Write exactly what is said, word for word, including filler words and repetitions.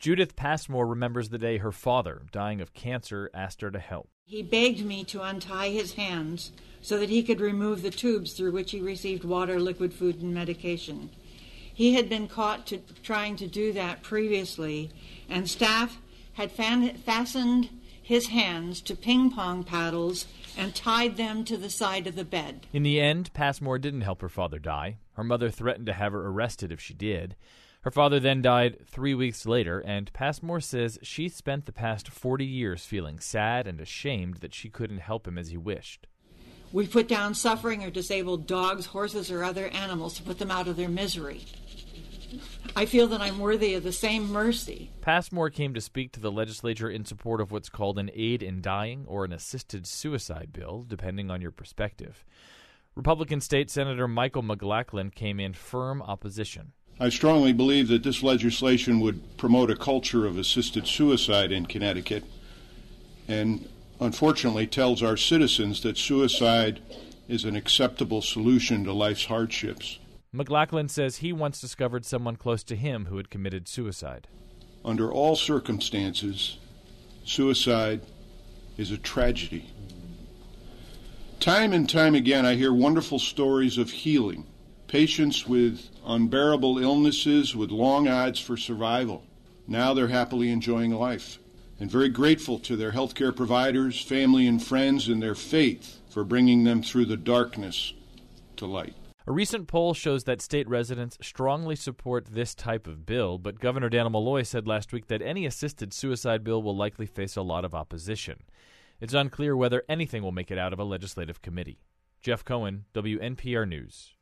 Judith Passmore remembers the day her father, dying of cancer, asked her to help. He begged me to untie his hands so that he could remove the tubes through which he received water, liquid food, and medication. He had been caught to, trying to do that previously, and staff had fan, fastened his hands to ping-pong paddles and tied them to the side of the bed. In the end, Passmore didn't help her father die. Her mother threatened to have her arrested if she did. Her father then died three weeks later, and Passmore says she spent the past forty years feeling sad and ashamed that she couldn't help him as he wished. We put down suffering or disabled dogs, horses, or other animals to put them out of their misery. I feel that I'm worthy of the same mercy. Passmore came to speak to the legislature in support of what's called an aid in dying or an assisted suicide bill, depending on your perspective. Republican State Senator Michael McLachlan came in firm opposition. I strongly believe that this legislation would promote a culture of assisted suicide in Connecticut and unfortunately tells our citizens that suicide is an acceptable solution to life's hardships. McLachlan says he once discovered someone close to him who had committed suicide. Under all circumstances, suicide is a tragedy. Time and time again, I hear wonderful stories of healing. Patients with unbearable illnesses with long odds for survival. Now they're happily enjoying life and very grateful to their healthcare providers, family and friends, and their faith for bringing them through the darkness to light. A recent poll shows that state residents strongly support this type of bill, but Governor Dannel Malloy said last week that any assisted suicide bill will likely face a lot of opposition. It's unclear whether anything will make it out of a legislative committee. Jeff Cohen, W N P R News.